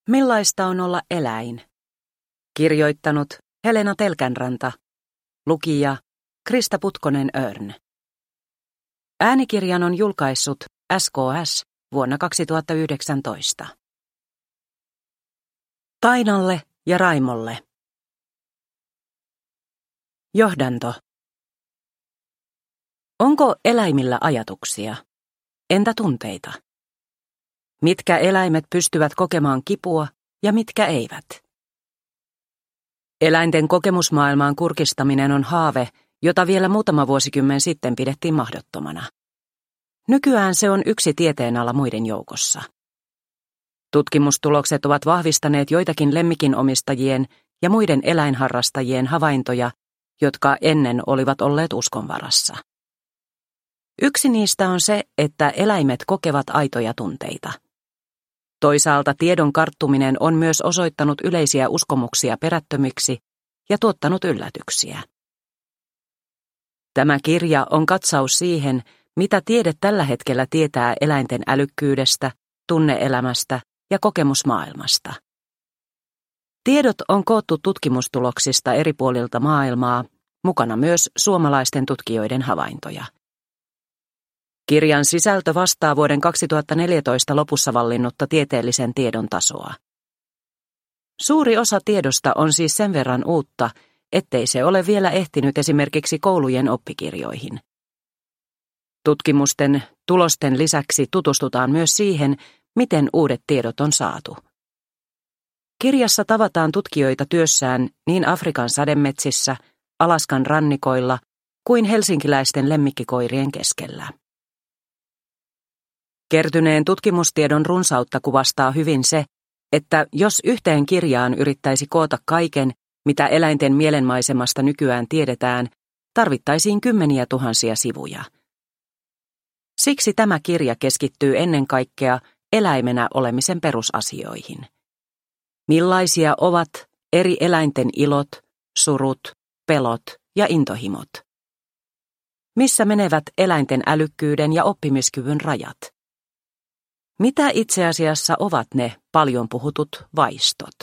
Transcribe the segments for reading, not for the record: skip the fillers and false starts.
Millaista on olla eläin? Kirjoittanut Helena Telkänranta. Lukija Krista Putkonen-Örn. Äänikirjan on julkaissut SKS vuonna 2019. Tainalle ja Raimolle. Johdanto. Onko eläimillä ajatuksia? Entä tunteita? Mitkä eläimet pystyvät kokemaan kipua ja mitkä eivät? Eläinten kokemusmaailmaan kurkistaminen on haave, jota vielä muutama vuosikymmen sitten pidettiin mahdottomana. Nykyään se on yksi tieteenala muiden joukossa. Tutkimustulokset ovat vahvistaneet joitakin lemmikinomistajien ja muiden eläinharrastajien havaintoja, jotka ennen olivat olleet uskonvarassa. Yksi niistä on se, että eläimet kokevat aitoja tunteita. Toisaalta tiedon karttuminen on myös osoittanut yleisiä uskomuksia perättömiksi ja tuottanut yllätyksiä. Tämä kirja on katsaus siihen, mitä tiede tällä hetkellä tietää eläinten älykkyydestä, tunneelämästä ja kokemusmaailmasta. Tiedot on koottu tutkimustuloksista eri puolilta maailmaa, mukana myös suomalaisten tutkijoiden havaintoja. Kirjan sisältö vastaa vuoden 2014 lopussa vallinnutta tieteellisen tiedon tasoa. Suuri osa tiedosta on siis sen verran uutta, ettei se ole vielä ehtinyt esimerkiksi koulujen oppikirjoihin. Tutkimusten tulosten lisäksi tutustutaan myös siihen, miten uudet tiedot on saatu. Kirjassa tavataan tutkijoita työssään niin Afrikan sademetsissä, Alaskan rannikoilla kuin helsinkiläisten lemmikkikoirien keskellä. Kertyneen tutkimustiedon runsautta kuvastaa hyvin se, että jos yhteen kirjaan yrittäisi koota kaiken, mitä eläinten mielenmaisemasta nykyään tiedetään, tarvittaisiin kymmeniä tuhansia sivuja. Siksi tämä kirja keskittyy ennen kaikkea eläimenä olemisen perusasioihin. Millaisia ovat eri eläinten ilot, surut, pelot ja intohimot? Missä menevät eläinten älykkyyden ja oppimiskyvyn rajat? Mitä itse asiassa ovat ne paljon puhutut vaistot?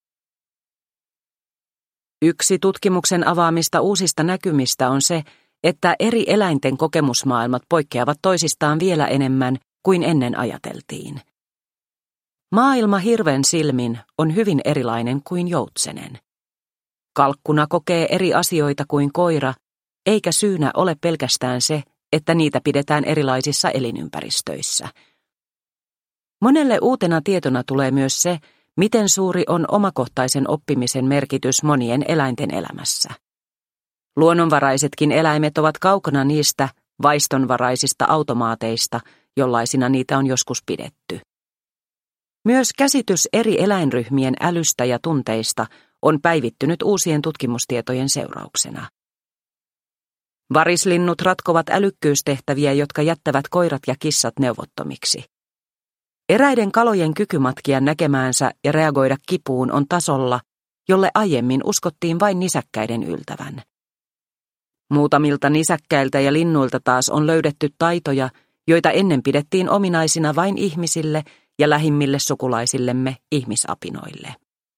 Yksi tutkimuksen avaamista uusista näkymistä on se, että eri eläinten kokemusmaailmat poikkeavat toisistaan vielä enemmän kuin ennen ajateltiin. Maailma hirven silmin on hyvin erilainen kuin joutsenen. Kalkkuna kokee eri asioita kuin koira, eikä syynä ole pelkästään se, että niitä pidetään erilaisissa elinympäristöissä. Monelle uutena tietona tulee myös se, miten suuri on omakohtaisen oppimisen merkitys monien eläinten elämässä. Luonnonvaraisetkin eläimet ovat kaukana niistä vaistonvaraisista automaateista, jollaisina niitä on joskus pidetty. Myös käsitys eri eläinryhmien älystä ja tunteista on päivittynyt uusien tutkimustietojen seurauksena. Varislinnut ratkovat älykkyystehtäviä, jotka jättävät koirat ja kissat neuvottomiksi. Eräiden kalojen kyky matkia näkemäänsä ja reagoida kipuun on tasolla, jolle aiemmin uskottiin vain nisäkkäiden yltävän. Muutamilta nisäkkäiltä ja linnuilta taas on löydetty taitoja, joita ennen pidettiin ominaisina vain ihmisille ja lähimmille sukulaisillemme ihmisapinoille.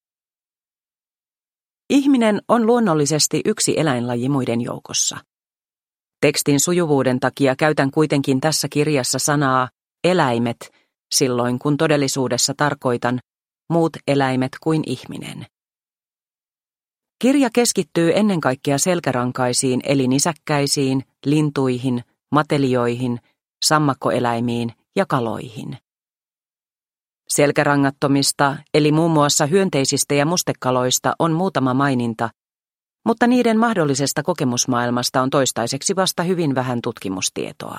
Ihminen on luonnollisesti yksi eläinlaji muiden joukossa. Tekstin sujuvuuden takia käytän kuitenkin tässä kirjassa sanaa eläimet silloin, kun todellisuudessa tarkoitan muut eläimet kuin ihminen. Kirja keskittyy ennen kaikkea selkärankaisiin eli nisäkkäisiin, lintuihin, matelioihin, sammakkoeläimiin ja kaloihin. Selkärangattomista eli muun muassa hyönteisistä ja mustekaloista on muutama maininta, mutta niiden mahdollisesta kokemusmaailmasta on toistaiseksi vasta hyvin vähän tutkimustietoa.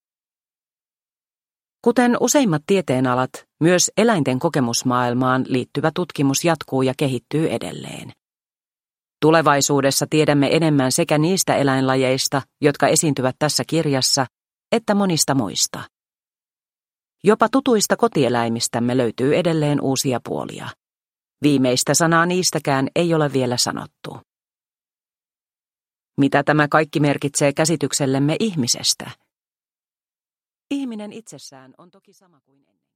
Kuten useimmat tieteenalat, myös eläinten kokemusmaailmaan liittyvä tutkimus jatkuu ja kehittyy edelleen. Tulevaisuudessa tiedämme enemmän sekä niistä eläinlajeista, jotka esiintyvät tässä kirjassa, että monista muista. Jopa tutuista kotieläimistämme löytyy edelleen uusia puolia. Viimeistä sanaa niistäkään ei ole vielä sanottu. Mitä tämä kaikki merkitsee käsityksellemme ihmisestä? Ihminen itsessään on toki sama kuin ennen.